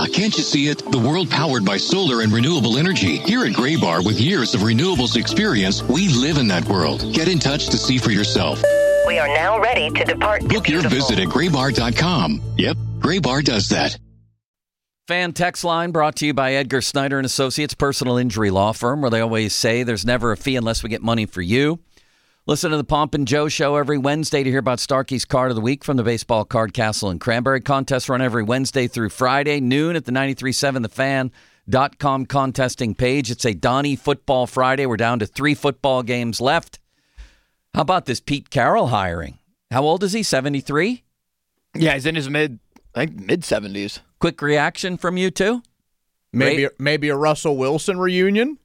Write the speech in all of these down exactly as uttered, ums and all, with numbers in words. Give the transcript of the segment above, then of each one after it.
can't you see it? The world powered by solar and renewable energy. Here at Graybar, with years of renewables experience, we live in that world. Get in touch to see for yourself. We are now ready to depart. Book your visit at graybar dot com. Yep, Graybar does that. Fan text line brought to you by Edgar Snyder and Associates, personal injury law firm, where they always say there's never a fee unless we get money for you. Listen to the Pomp and Joe show every Wednesday to hear about Starkey's Card of the Week from the Baseball Card Castle and Cranberry. Contests run every Wednesday through Friday, noon at the ninety-three point seven the fan dot com contesting page. It's a Donnie Football Friday. We're down to three football games left. How about this Pete Carroll hiring? How old is he, seventy-three? Yeah, he's in his mid, I think, mid-seventies. Quick reaction from you two? Maybe Great. maybe a Russell Wilson reunion?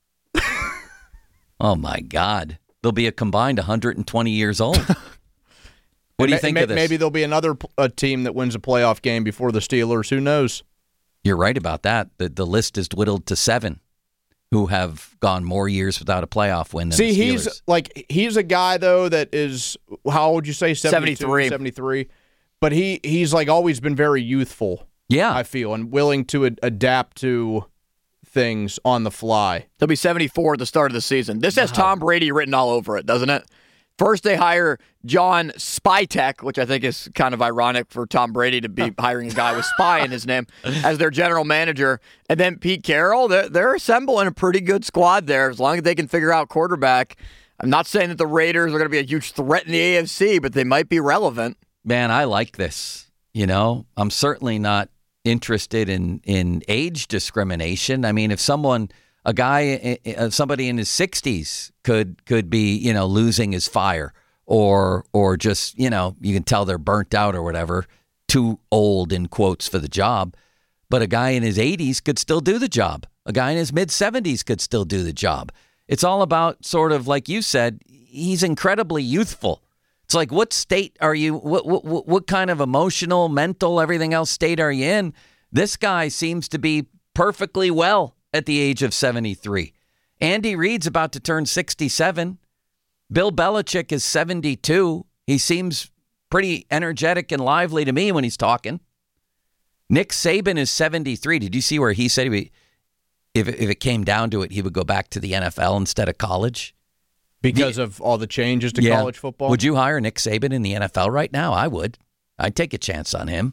Oh, my God. They'll be a combined one hundred twenty years old. What do you think may, of this? Maybe there'll be another a team that wins a playoff game before the Steelers. Who knows? You're right about that. The, the list is dwindled to seven who have gone more years without a playoff win than See, the Steelers. he's like he's a guy, though, that is, how old would you say? seventy-three. seventy-three. But he, he's like always been very youthful. Yeah. I feel, and willing to ad- adapt to things on the fly. He'll be seventy-four at the start of the season. This has wow. Tom Brady written all over it, doesn't it? First, they hire John Spytek, which I think is kind of ironic for Tom Brady to be hiring a guy with spy in his name as their general manager. And then Pete Carroll, they're, they're assembling a pretty good squad there as long as they can figure out quarterback. I'm not saying that the Raiders are going to be a huge threat in the A F C, but they might be relevant. Man, I like this. You know, I'm certainly not interested in, in age discrimination. I mean, if someone, a guy, somebody in his sixties could could be, you know, losing his fire or or just, you know, you can tell they're burnt out or whatever, too old in quotes for the job. But a guy in his eighties could still do the job. A guy in his mid-seventies could still do the job. It's all about sort of, like you said, he's incredibly youthful. It's like, what state are you, what, what what kind of emotional, mental, everything else state are you in? This guy seems to be perfectly well at the age of seventy-three. Andy Reid's about to turn sixty-seven. Bill Belichick is seventy-two. He seems pretty energetic and lively to me when he's talking. Nick Saban is seventy-three. Did you see where he said he, if, if it came down to it, he would go back to the N F L instead of college? Because the, of all the changes to yeah. college football? Would you hire Nick Saban in the N F L right now? I would. I'd take a chance on him.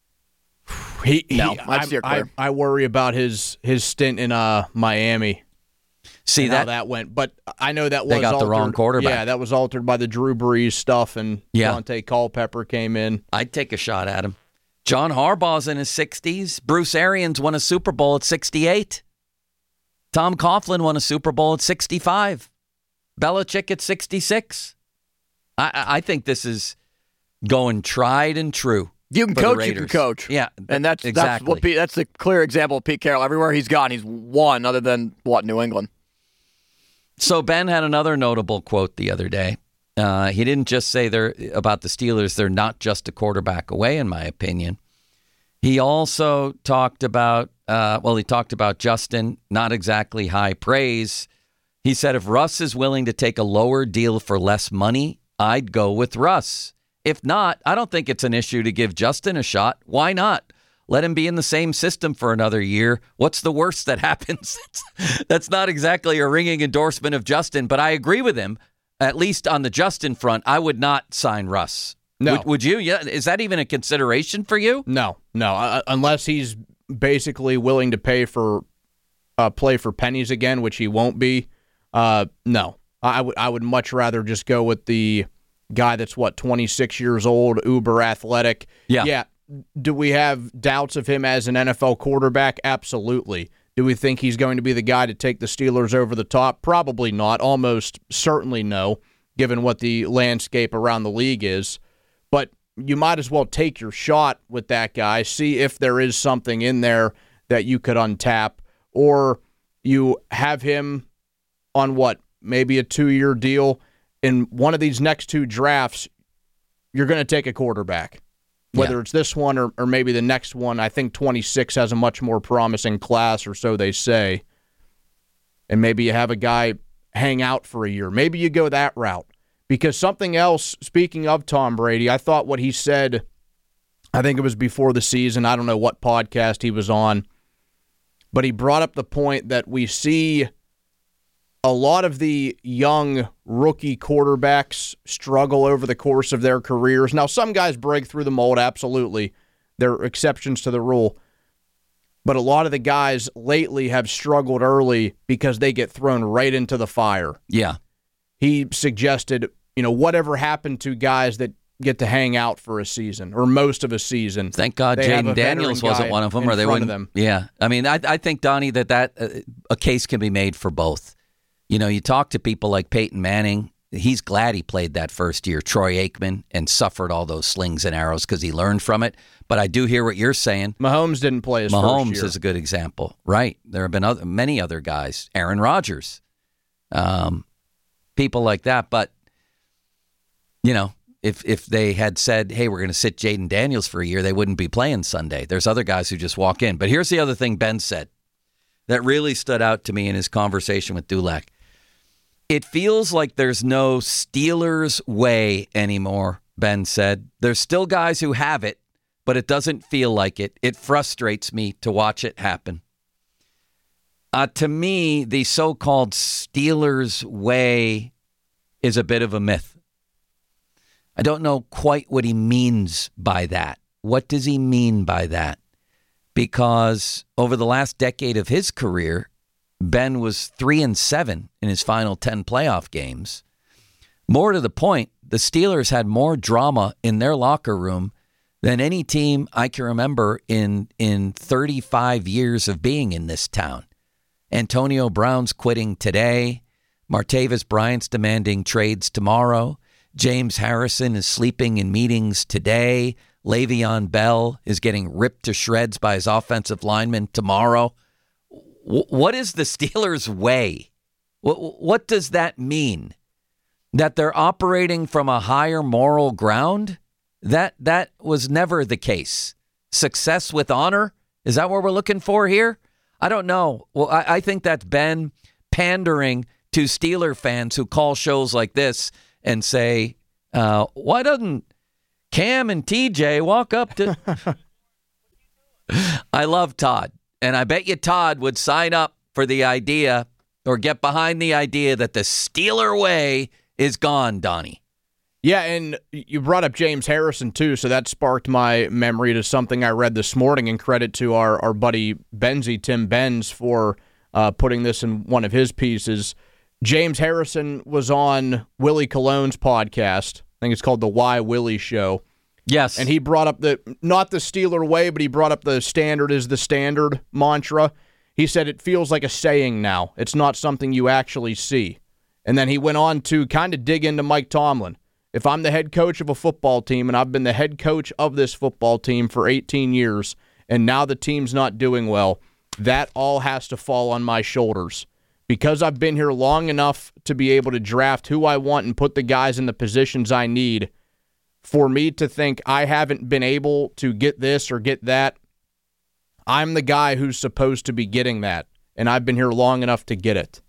He, he, no, I, I, I worry about his his stint in uh, Miami. See that how that went, but I know that was they got altered. the wrong quarterback. Yeah, that was altered by the Drew Brees stuff, and yeah. Dante Culpepper came in. I'd take a shot at him. John Harbaugh's in his sixties. Bruce Arians won a Super Bowl at sixty-eight. Tom Coughlin won a Super Bowl at sixty-five. Belichick at sixty-six. I, I think this is going tried and true. You can coach, you can coach. Yeah, and that's exactly. that's what Pete, that's the clear example of Pete Carroll. Everywhere he's gone, he's won, other than what, New England. So Ben had another notable quote the other day. Uh, he didn't just say they're about the Steelers. They're not just a quarterback away, in my opinion. He also talked about uh, well, he talked about Justin. Not exactly high praise. He said, if Russ is willing to take a lower deal for less money, I'd go with Russ. If not, I don't think it's an issue to give Justin a shot. Why not? Let him be in the same system for another year. What's the worst that happens? That's not exactly a ringing endorsement of Justin, but I agree with him. At least on the Justin front, I would not sign Russ. No. Would, would you? Yeah. Is that even a consideration for you? No, no. Uh, unless he's basically willing to pay for uh, play for pennies again, which he won't be. Uh, no, I would I would much rather just go with the guy that's, what, twenty-six years old, uber athletic. Yeah. Yeah. Do we have doubts of him as an N F L quarterback? Absolutely. Do we think he's going to be the guy to take the Steelers over the top? Probably not. Almost certainly no, given what the landscape around the league is. But you might as well take your shot with that guy, see if there is something in there that you could untap, or you have him on what, maybe a two-year deal. In one of these next two drafts, you're going to take a quarterback. Whether yeah. it's this one or, or maybe the next one, I think twenty-six has a much more promising class, or so they say. And maybe you have a guy hang out for a year. Maybe you go that route. Because something else, speaking of Tom Brady, I thought what he said I think it was before the season. I don't know what podcast he was on, but he brought up the point that we see a lot of the young rookie quarterbacks struggle over the course of their careers. Now, some guys break through the mold, absolutely. There are exceptions to the rule. But a lot of the guys lately have struggled early because they get thrown right into the fire. Yeah. He suggested, you know, whatever happened to guys that get to hang out for a season or most of a season. Thank God Jaden Daniels wasn't one of them, or they wouldn't. Them. Yeah. I mean, I, I think, Donnie, that, that uh, a case can be made for both. You know, you talk to people like Peyton Manning. He's glad he played that first year, Troy Aikman, and suffered all those slings and arrows because he learned from it. But I do hear what you're saying. Mahomes didn't play his Mahomes first year. is a good example, right? There have been other, many other guys, Aaron Rodgers, um, people like that. But, you know, if if they had said, hey, we're going to sit Jaden Daniels for a year, they wouldn't be playing Sunday. There's other guys who just walk in. But here's the other thing Ben said that really stood out to me in his conversation with Dulac. It feels like there's no Steelers way anymore, Ben said. There's still guys who have it, but it doesn't feel like it. It frustrates me to watch it happen. Uh, to me, the so-called Steelers way is a bit of a myth. I don't know quite what he means by that. What does he mean by that? Because over the last decade of his career, Ben was three and seven in his final ten playoff games. More to the point, the Steelers had more drama in their locker room than any team I can remember in in thirty-five years of being in this town. Antonio Brown's quitting today. Martavis Bryant's demanding trades tomorrow. James Harrison is sleeping in meetings today. Le'Veon Bell is getting ripped to shreds by his offensive lineman tomorrow. What is the Steelers' way? What, what does that mean? That they're operating from a higher moral ground? That that was never the case. Success with honor? Is that what we're looking for here? I don't know. Well, I, I think that's Ben pandering to Steeler fans who call shows like this and say, uh, why doesn't Cam and T J walk up to... I love Todd. And I bet you Todd would sign up for the idea or get behind the idea that the Steeler way is gone, Donnie. Yeah, and you brought up James Harrison, too, so that sparked my memory to something I read this morning, and credit to our, our buddy Benzie, Tim Benz, for uh, putting this in one of his pieces. James Harrison was on Willie Cologne's podcast. I think it's called The Why Willie Show. Yes. And he brought up the, not the Steeler way, but he brought up the standard is the standard mantra. He said it feels like a saying now. It's not something you actually see. And then he went on to kind of dig into Mike Tomlin. If I'm the head coach of a football team, and I've been the head coach of this football team for eighteen years, and now the team's not doing well, that all has to fall on my shoulders. Because I've been here long enough to be able to draft who I want and put the guys in the positions I need, for me to think I haven't been able to get this or get that, I'm the guy who's supposed to be getting that, and I've been here long enough to get it.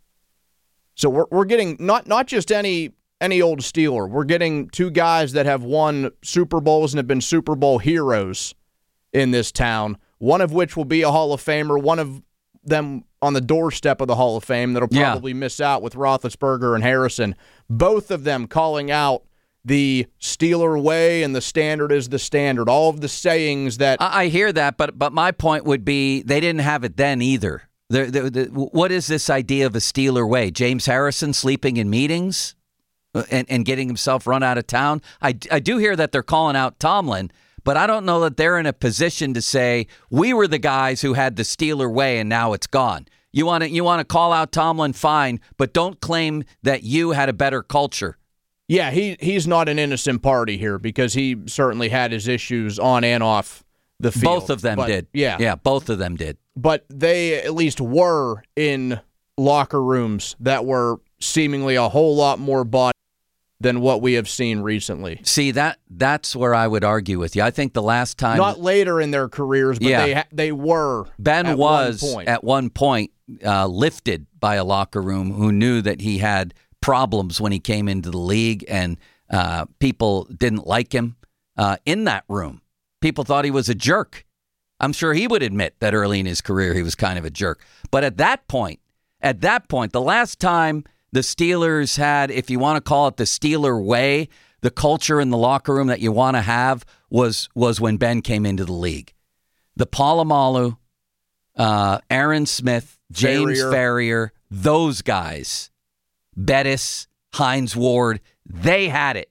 So we're we're getting not not just any any old Steeler. We're getting two guys that have won Super Bowls and have been Super Bowl heroes in this town, one of which will be a Hall of Famer, one of them on the doorstep of the Hall of Fame that'll probably yeah. miss out with Roethlisberger and Harrison. Both of them calling out the Steeler way and the standard is the standard. All of the sayings that... I, I hear that, but but my point would be they didn't have it then either. The, the, the, what is this idea of a Steeler way? James Harrison sleeping in meetings and, and getting himself run out of town? I, I do hear that they're calling out Tomlin, but I don't know that they're in a position to say, we were the guys who had the Steeler way and now it's gone. You want to you want to call out Tomlin, fine, but don't claim that you had a better culture. Yeah, he he's not an innocent party here because he certainly had his issues on and off the field. Both of them but, did. Yeah. Yeah, both of them did. But they at least were in locker rooms that were seemingly a whole lot more body than what we have seen recently. See, that that's where I would argue with you. I think the last time... Not later in their careers, but yeah. they they were Ben at was, one point. at one point, uh, lifted by a locker room who knew that he had problems when he came into the league, and uh, people didn't like him uh, in that room. People thought he was a jerk. I'm sure he would admit that early in his career he was kind of a jerk. But at that point, at that point, the last time the Steelers had, if you want to call it the Steeler way, the culture in the locker room that you want to have was was when Ben came into the league. The Polamalu, uh, Aaron Smith, James Farrier. Farrier, those guys, Bettis, Hines Ward, they had it.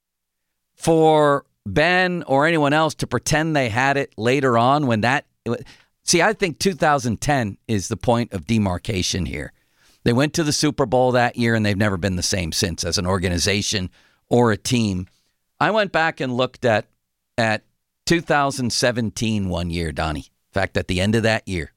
For Ben or anyone else to pretend they had it later on when that... See, I think two thousand ten is the point of demarcation here. They went to the Super Bowl that year, and they've never been the same since as an organization or a team. I went back and looked at at two thousand seventeen one year, Donnie. In fact, at the end of that year.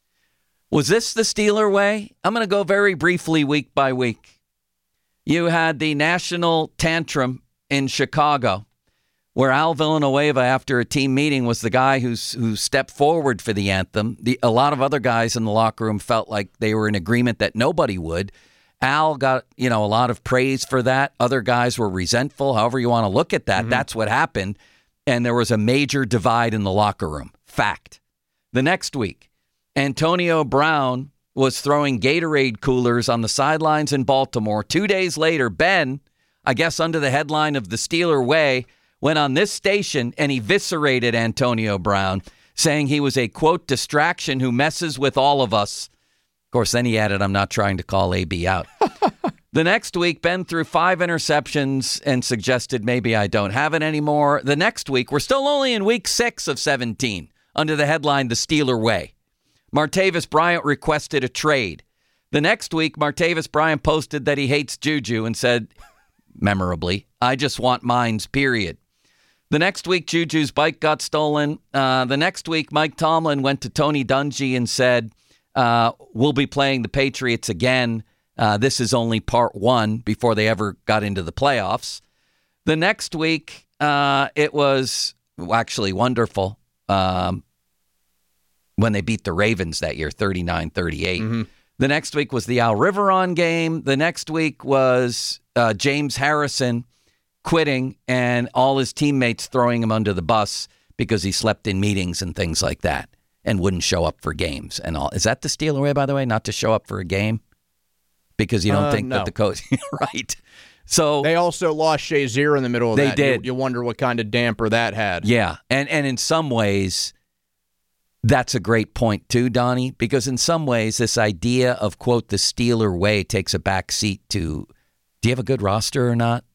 Was this the Steeler way? I'm going to go very briefly week by week. You had the national tantrum in Chicago, where Al Villanueva, after a team meeting, was the guy who's, who stepped forward for the anthem. The, a lot of other guys in the locker room felt like they were in agreement that nobody would. Al got, you know, a lot of praise for that. Other guys were resentful. However you want to look at that, mm-hmm. That's what happened. And there was a major divide in the locker room. Fact. The next week, Antonio Brown was throwing Gatorade coolers on the sidelines in Baltimore. Two days later, Ben, I guess under the headline of the Steeler Way, went on this station and eviscerated Antonio Brown, saying he was a, quote, distraction who messes with all of us. Of course, then he added, I'm not trying to call A B out. The next week, Ben threw five interceptions and suggested maybe I don't have it anymore. The next week, we're still only in week six of seventeen, under the headline, The Steeler Way. Martavis Bryant requested a trade. The next week, Martavis Bryant posted that he hates Juju and said, memorably, I just want mines, period. The next week, Juju's bike got stolen. Uh, the next week, Mike Tomlin went to Tony Dungy and said, uh, we'll be playing the Patriots again. Uh, this is only part one before they ever got into the playoffs. The next week, uh, it was actually wonderful um, when they beat the Ravens that year, thirty-nine thirty-eight. Mm-hmm. The next week was the Al Riveron game. The next week was uh, James Harrison quitting and all his teammates throwing him under the bus because he slept in meetings and things like that and wouldn't show up for games and all. Is that the Steeler way, by the way, not to show up for a game? Because you don't uh, think no. that the coach... right. So they also lost Shazier in the middle of they that. They did. You, you wonder what kind of damper that had. Yeah. And, and in some ways, that's a great point too, Donnie, because in some ways, this idea of, quote, the Steeler way takes a back seat to, do you have a good roster or not?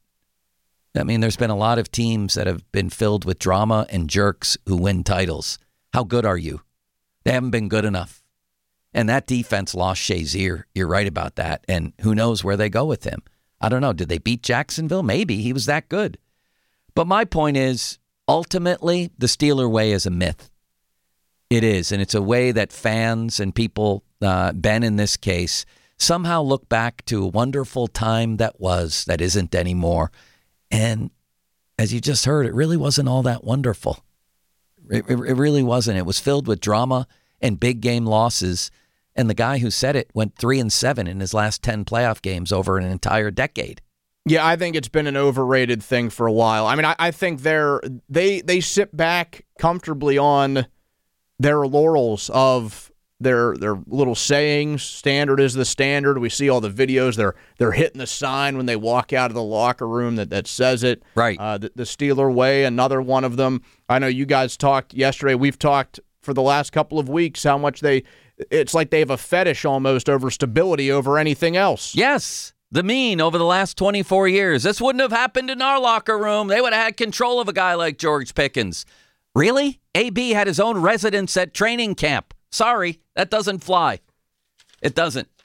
I mean, there's been a lot of teams that have been filled with drama and jerks who win titles. How good are you? They haven't been good enough. And that defense lost Shazier. You're right about that. And who knows where they go with him. I don't know. Did they beat Jacksonville? Maybe. He was that good. But my point is, ultimately, the Steeler way is a myth. It is. And it's a way that fans and people, uh, Ben in this case, somehow look back to a wonderful time that was, that isn't anymore. And as you just heard, it really wasn't all that wonderful. It, it, it really wasn't. It was filled with drama and big game losses. And the guy who said it went three and seven in his last ten playoff games over an entire decade. Yeah, I think it's been an overrated thing for a while. I mean, I, I think they're they they sit back comfortably on their laurels of their their little sayings. Standard is the standard. We see all the videos. They're they're hitting the sign when they walk out of the locker room that, that says it. Right. Uh, the, the Steeler way, another one of them. I know you guys talked yesterday. We've talked for the last couple of weeks how much they. It's like they have a fetish almost over stability over anything else. Yes. The mean over the last twenty-four years. This wouldn't have happened in our locker room. They would have had control of a guy like George Pickens. Really? A B had his own residence at training camp. Sorry, that doesn't fly. It doesn't.